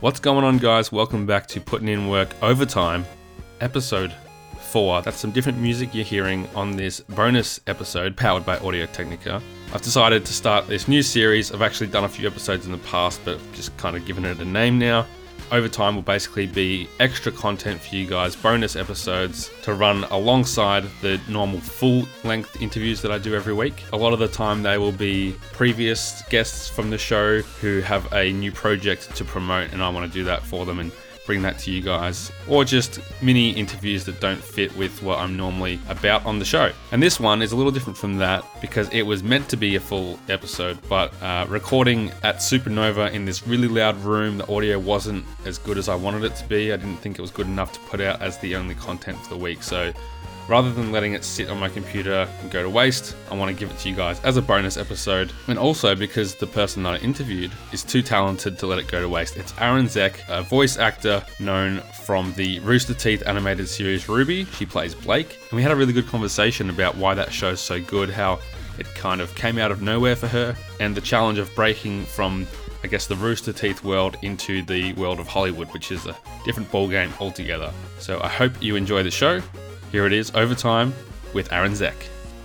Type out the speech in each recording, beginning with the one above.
What's going on, guys? Welcome back to Putting in Work Overtime, episode 4. That's some different music you're hearing on this bonus episode powered by Audio-Technica. I've decided to start this new series. I've actually done a few episodes in the past, but just kind of given it a name now. Overtime will basically be extra content for you guys, bonus episodes to run alongside the normal full-length interviews that I do every week. A lot of the time they will be previous guests from the show who have a new project to promote, and I want to do that for them and bring that to you guys, or just mini interviews that don't fit with what I'm normally about on the show. And this one is a little different from that because it was meant to be a full episode, but recording at Supernova in this really loud room, the audio wasn't as good as I wanted it to be. I didn't think it was good enough to put out as the only content for the week. So rather than letting it sit on my computer and go to waste, I want to give it to you guys as a bonus episode. And also because the person that I interviewed is too talented to let it go to waste. It's Aaron Zek, a voice actor known from the Rooster Teeth animated series RWBY. She plays Blake. And we had a really good conversation about why that show's so good, how it kind of came out of nowhere for her, and the challenge of breaking from, I guess, the Rooster Teeth world into the world of Hollywood, which is a different ballgame altogether. So I hope you enjoy the show. Here it is, Overtime with Aaron Zek.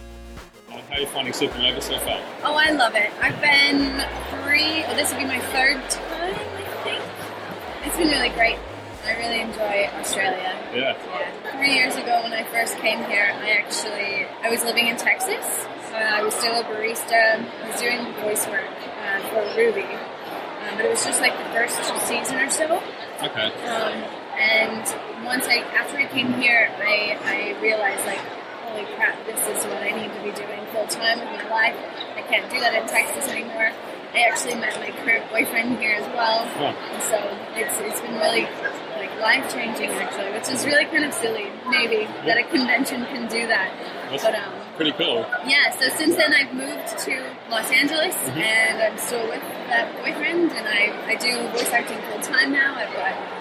How are you finding Supernova so far? Oh, I love it. I've been this will be my third time, I think. It's been really great. I really enjoy Australia. Yeah. 3 years ago when I first came here, I was living in Texas. I was still a barista. I was doing voice work for RWBY. But it was just like the first season or so. Okay. And after I came here, I realized, like, holy crap, this is what I need to be doing full time with my life. I can't do that in Texas anymore. I actually met my current boyfriend here as well. Oh. And so it's been really, like, life changing actually, which is really kind of silly, maybe, that a convention can do that. That's but pretty cool. yeah, so since then I've moved to Los Angeles, and I'm still with that boyfriend, and I do voice acting full time now. I've got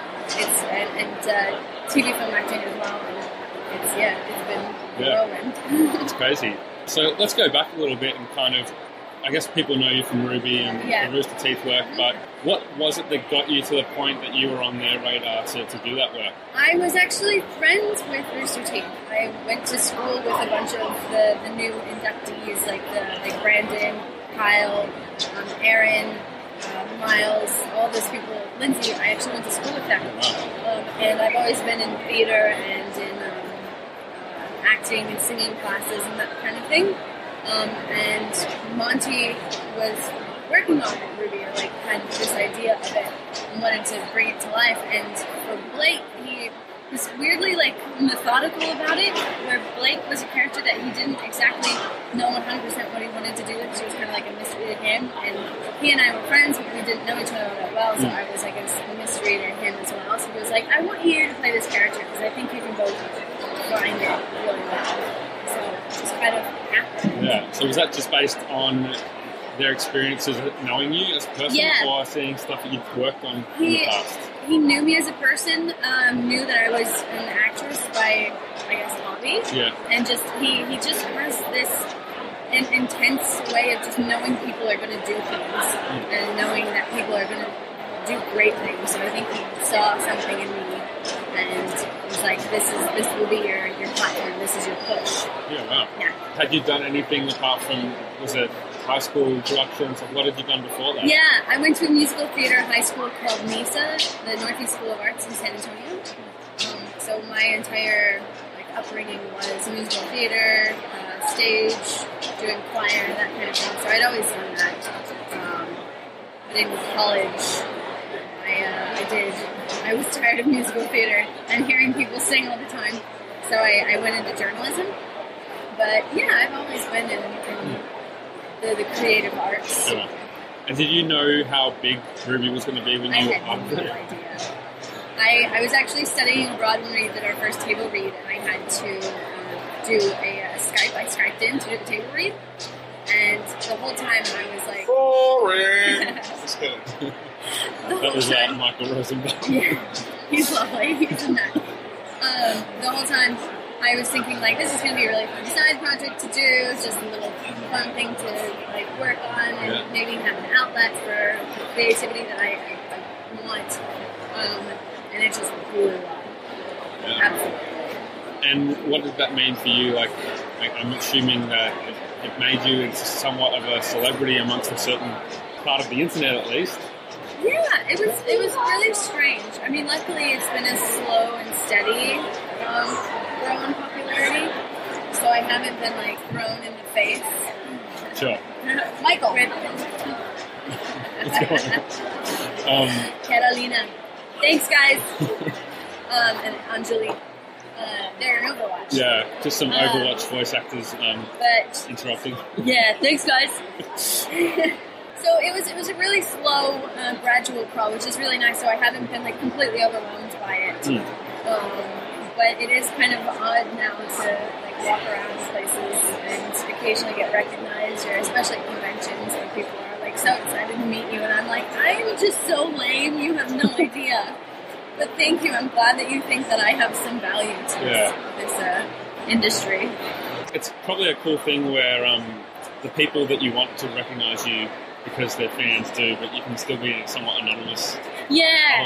TV film acting as well, and it's been whirlwind. It's crazy. So let's go back a little bit and kind of, I guess people know you from RWBY and the Rooster Teeth work, but what was it that got you to the point that you were on their radar to do that work? I was actually friends with Rooster Teeth. I went to school with a bunch of the new inductees, like Brandon, Kyle, Aaron, Miles, all those people. Lindsay, I actually went to school with them. Wow. And I've always been in theater and in acting and singing classes and that kind of thing. And Monty was working on it, RWBY, or like had this idea of it and wanted to bring it to life. And for Blake, he was weirdly like methodical about it, where Blake was a character that he didn't exactly know 100% what he wanted to do with. She was kind of like a mystery to him, and he and I were friends, but we didn't know each other that well, so I was like a mystery to him as well. So he was like, I want you to play this character because I think you can both find it really well. So it just kind of happened. Yeah, so was that just based on their experiences knowing you as a person, or seeing stuff that you've worked on in the past? He knew me as a person, knew that I was an actress by, I guess, hobby. Yeah. And just he just has this intense way of just knowing people are going to do things and knowing that people are going to do great things. So I think he saw something in me and was like, this will be your platform, this is your push. Yeah, wow. Yeah. Had you done anything apart from, was it high school productions? What had you done before that? Yeah, I went to a musical theater high school called NISA, the Northeast School of Arts in San Antonio. So my entire upbringing was musical theater, stage, doing choir, that kind of thing. So I'd always done that. But in college, I was tired of musical theater and hearing people sing all the time. So I went into journalism. But yeah, I've always been in the creative arts. Yeah. And did you know how big RWBY was going to be when you were up there? I had no idea. I was actually studying abroad when we did our first table read, and I had to do a Skype. I Skyped in to do the table read, and the whole time I was like... Boring! That was Michael Rosenbaum. Yeah, he's lovely. He's a nut. The whole time I was thinking, like, this is going to be a really fun side project to do. It's just a little fun thing to, like, work on and maybe have an outlet for creativity that I want, and it just blew up. Yeah. Absolutely. And what did that mean for you? Like I'm assuming that it made you into somewhat of a celebrity amongst a certain part of the internet, at least. Yeah, it was really strange. I mean, luckily it's been a slow and steady grow in popularity, so I haven't been like thrown in the face. Sure. Michael. Carolina. Thanks, guys. And Anjali. They're in Overwatch. Yeah, just some Overwatch voice actors but interrupting. Yeah, thanks, guys. So it was a really slow, gradual crawl, which is really nice. So I haven't been like completely overwhelmed by it. But it is kind of odd now to like walk around places and occasionally get recognized, or especially at conventions where people are like so excited to meet you, and I'm like, I'm just so lame. You have no idea. But thank you. I'm glad that you think that I have some value to this industry. It's probably a cool thing where the people that you want to recognize you because they're fans do, but you can still be somewhat anonymous. Yeah.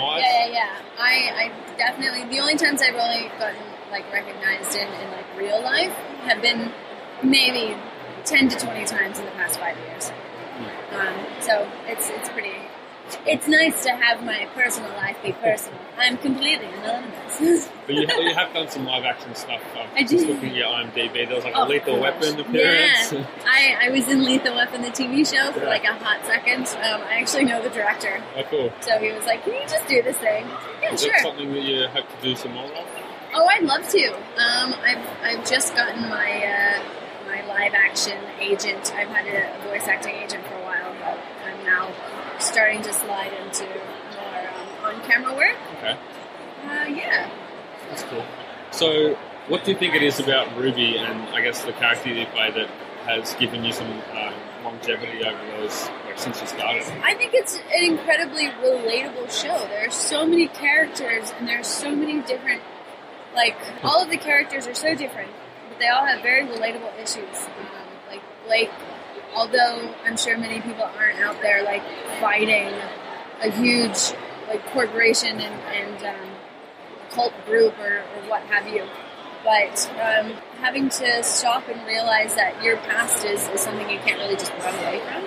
I definitely, the only times I've really gotten like recognized in like real life have been maybe 10 to 20 times in the past 5 years. So it's pretty. It's nice to have my personal life be personal. I'm completely anonymous. But you have done some live action stuff. I just did. looking at your IMDb, there was like a Lethal Weapon appearance. Yeah, I was in Lethal Weapon, the TV show, for like a hot second. I actually know the director. Oh, cool. So he was like, "Can you just do this thing?" Yeah, Is sure. that something that you hope to do some more of? Oh, I'd love to. I've just gotten my my live action agent. I've had a voice acting agent for a while, but I'm now starting to slide into more on-camera work. Okay. Yeah. That's cool. So, what do you think it is about Ruby and I guess the character you play that has given you some longevity over those, like, since you started? I think it's an incredibly relatable show. There are so many characters and there's so many different, like, all of the characters are so different, but they all have very relatable issues. Like Blake, although I'm sure many people aren't out there like fighting a huge like corporation and cult group or what have you, but having to stop and realize that your past is something you can't really just run away from,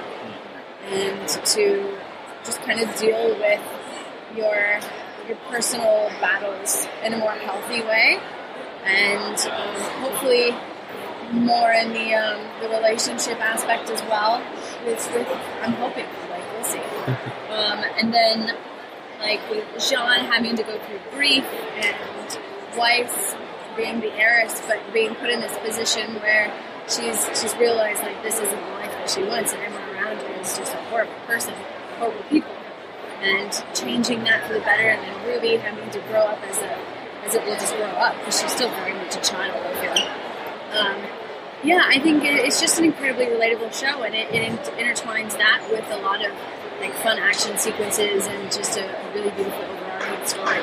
and to just kind of deal with your personal battles in a more healthy way, and hopefully more in the relationship aspect as well. With I'm hoping, like, we'll see. And then, like, with Jean having to go through grief, and Weiss being the heiress, but being put in this position where she's realized, like, this isn't the life that she wants, and everyone around her is just a horrible person, horrible people, and changing that for the better. And then Ruby having to grow up as it will just grow up, because she's still very much a child, I feel. Yeah, I think it's just an incredibly relatable show, and it intertwines that with a lot of like fun action sequences and just a really beautiful overarching story.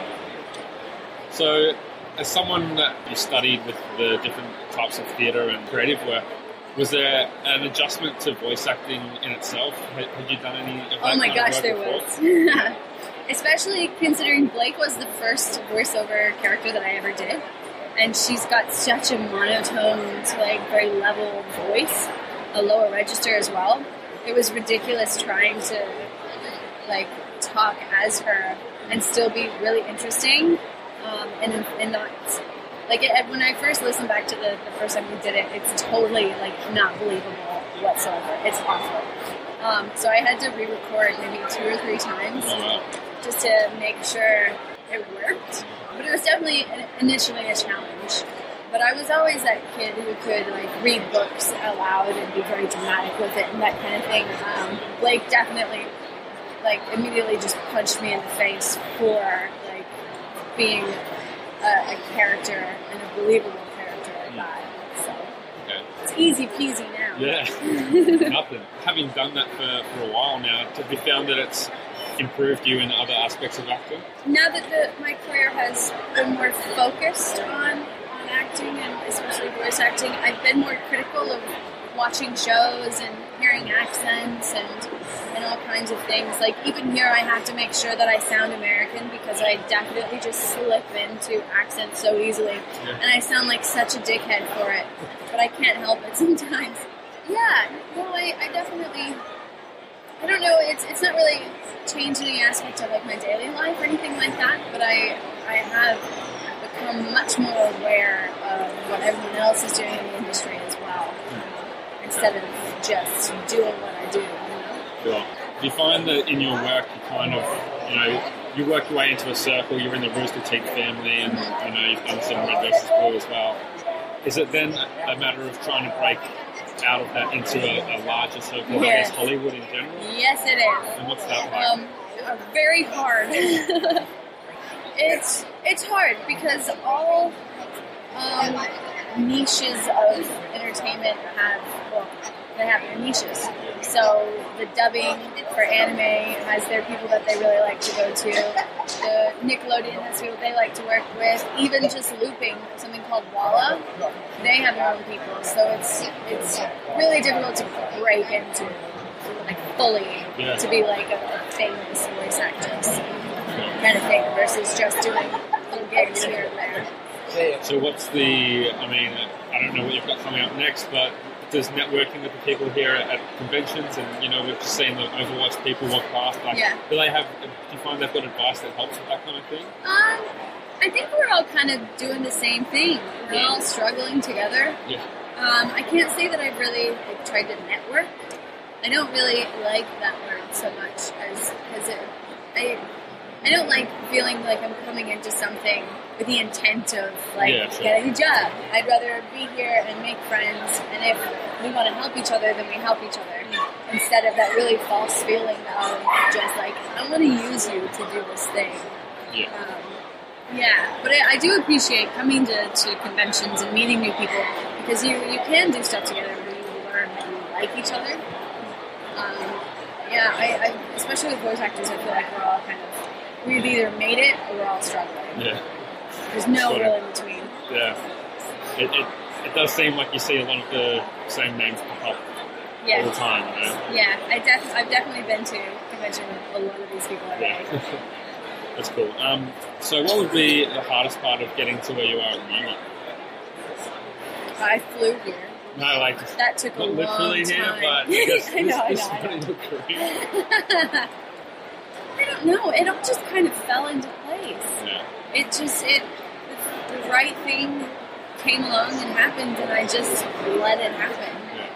So, as someone that you studied with the different types of theatre and creative work, was there an adjustment to voice acting in itself? Had you done any of that? Oh my gosh, there before? was. Especially considering Blake was the first voiceover character that I ever did. And she's got such a monotone, like, very level voice, a lower register as well. It was ridiculous trying to, like, talk as her and still be really interesting, and not, like, when I first listened back to the first time we did it, it's totally, like, not believable whatsoever. It's awful. So I had to re-record maybe 2 or 3 times just to make sure it worked. But it was definitely initially a challenge. But I was always that kid who could, like, read books aloud and be very dramatic with it and that kind of thing. Blake definitely, like, immediately just punched me in the face for, like, being a character and a believable character like that. So it's easy peasy now. Yeah, nothing. Having done that for a while now, have you found that it's improved you in other aspects of acting? Now that my career has been more focused on acting and especially voice acting, I've been more critical of watching shows and hearing accents and all kinds of things. Like, even here I have to make sure that I sound American because I definitely just slip into accents so easily. And I sound like such a dickhead for it. But I can't help it sometimes. Yeah, no, I definitely... I don't know, it's not really changed any aspect of like my daily life or anything like that, but I have become much more aware of what everyone else is doing in the industry as well, instead of just doing what I do, Sure. Do you find that in your work you kind of, you work your way into a circle, you're in the Rooster Teeth family, and you've done some Red vs. Blue as well. Is it then a matter of trying to break out of that into a larger circle, I guess Hollywood in general? Yes, it is. And what's that like? Very hard. It's hard because all niches of entertainment they have their niches. So the dubbing for anime has their people that they really like to go to. The Nickelodeon has people they like to work with. Even just looping, something called Walla, they have their own people. So it's really difficult to break into, like, fully to be like a famous voice actress kind of thing versus just doing little gigs here and there. So what's I don't know what you've got coming up next, but does networking with the people here at conventions, and we've just seen the Overwatch people walk past, do you find they've got advice that helps with that kind of thing? I think we're all kind of doing the same thing. We're all struggling together. Yeah. I can't say that I've really tried to network. I don't really like that word so much because I don't like feeling like I'm coming into something with the intent of getting a job. I'd rather be here and make friends, and if we want to help each other, then we help each other, instead of that really false feeling of just like, I want to use you to do this thing. But I do appreciate coming to conventions and meeting new people, because you can do stuff together where you learn that you like each other. I especially with voice actors, I feel like we're all we've either made it or we're all struggling. Yeah. There's no real in between. Yeah. It does seem like you see a lot of the same names pop up all the time, Yeah, I've definitely been to a convention with a lot of these people already. That's cool. So what would be the hardest part of getting to where you are at the moment? I flew here. No, that took a long literally time. Here, but I know. I don't know. It all just kind of fell into place. Yeah. The right thing came along and happened, and I just let it happen.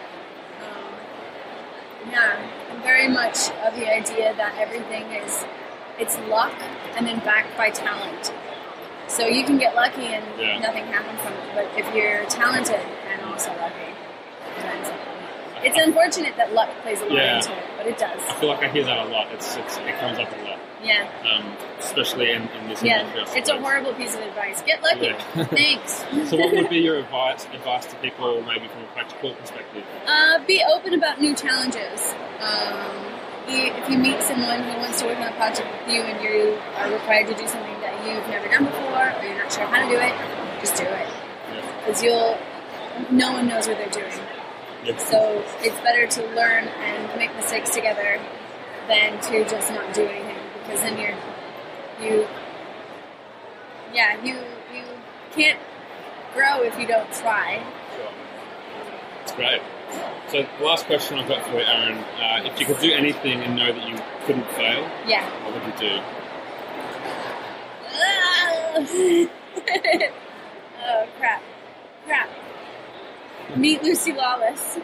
I'm very much of the idea that everything it's luck and then backed by talent. So you can get lucky and nothing happens from it, but if you're talented and also lucky, then it's unfortunate that luck plays a lot into it, but it does. I feel like I hear that a lot. It comes up a lot. Yeah. Especially in this industry. It's a horrible piece of advice. Get lucky. Yeah. Thanks. So what would be your advice to people, maybe from a practical perspective? Be open about new challenges. If you meet someone who wants to work on a project with you and you are required to do something that you've never done before, or you're not sure how to do it, just do it. Because no one knows what they're doing. Yep. So it's better to learn and make mistakes together than to just not do anything, because then you can't grow if you don't try. Sure. That's great. So the last question I've got for you, Aaron, if you could do anything and know that you couldn't fail, what would you do? Oh, crap. Meet Lucy Lawless.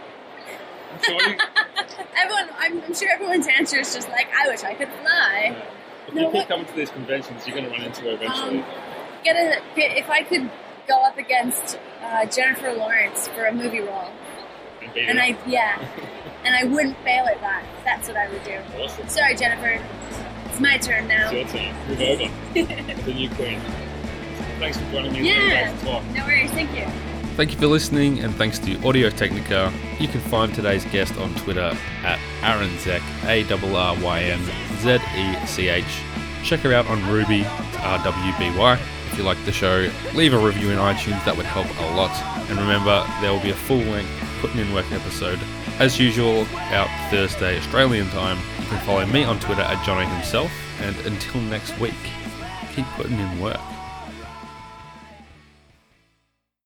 I'm sure everyone's answer is just like, I wish I could fly. If you keep coming to these conventions, you're going to run into her eventually. If I could go up against Jennifer Lawrence for a movie role, and I wouldn't fail at that. That's what I would do. Awesome. Sorry, Jennifer. It's my turn now. It's your turn. Move over. The new queen. Thanks for joining me. No worries. Thank you. Thank you for listening, and thanks to Audio Technica. You can find today's guest on Twitter at ArrynZech, ArrynZech. Check her out on Ruby, RWBY. If you like the show, leave a review in iTunes, that would help a lot. And remember, there will be a full-length Putting In Work episode. As usual, out Thursday Australian time. You can follow me on Twitter at Jono himself. And until next week, keep putting in work.